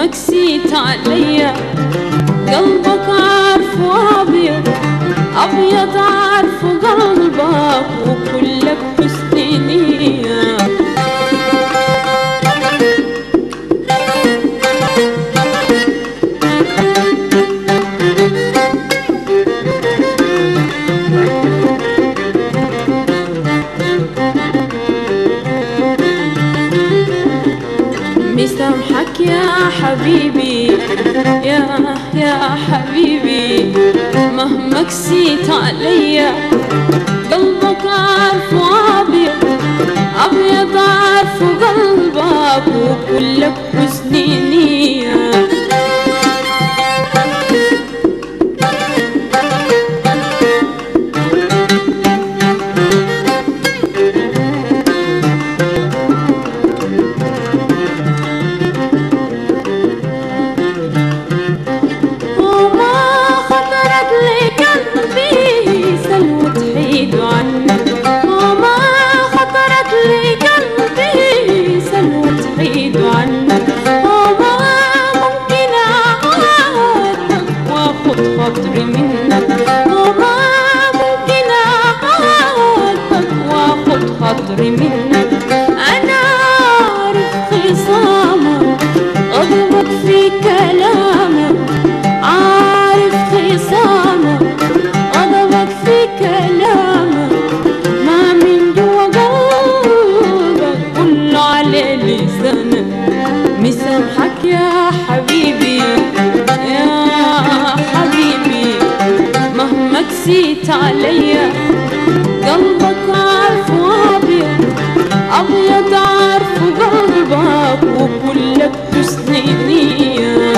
كسيت عليا، قلبك عارفه أبيض أبيض، عارفه قلبك وكلك حسن نية. مسامحك يا حبيبي يا حبيبي، مهما كسيت عليا، قلبك عارفه أبيض أبيض، عارفه قلبك وكلك حسن نية. خاطري منك وما ممكن أعوضك، واخد خاطري منك. أنا عارف خصامك، غضبك في كلامك، عارف خصامك، غضبك في كلامك، ما من جوا قلبك كله على لسانك. مسامحك يا حبيبي مهما كسيت عليا، قلبك عارفه أبيض أبيض، عارفه قلبك وكلك حسن نية.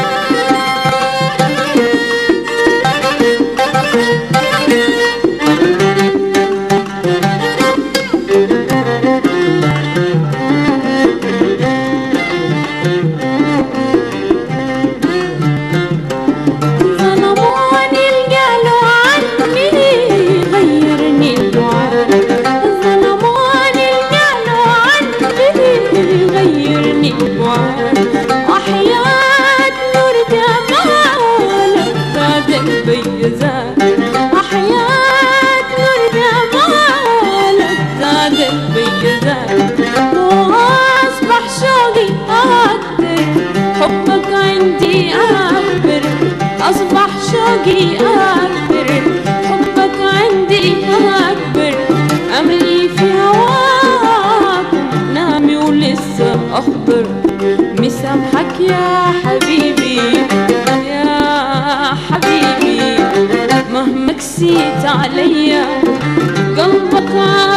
وحياة نور جمالك زادت بيزاد، وحياة نور جمالك زادت بيزاد، وأصبح شوقي أكبر، حبك عندي أكبر، أصبح شوقي أكبر، حبك عندي أكبر، أملي في هواك نامي ولسه أخضر. مسامحك يا حبيبي يا حبيبي، مهما كسيت عليا، قلبك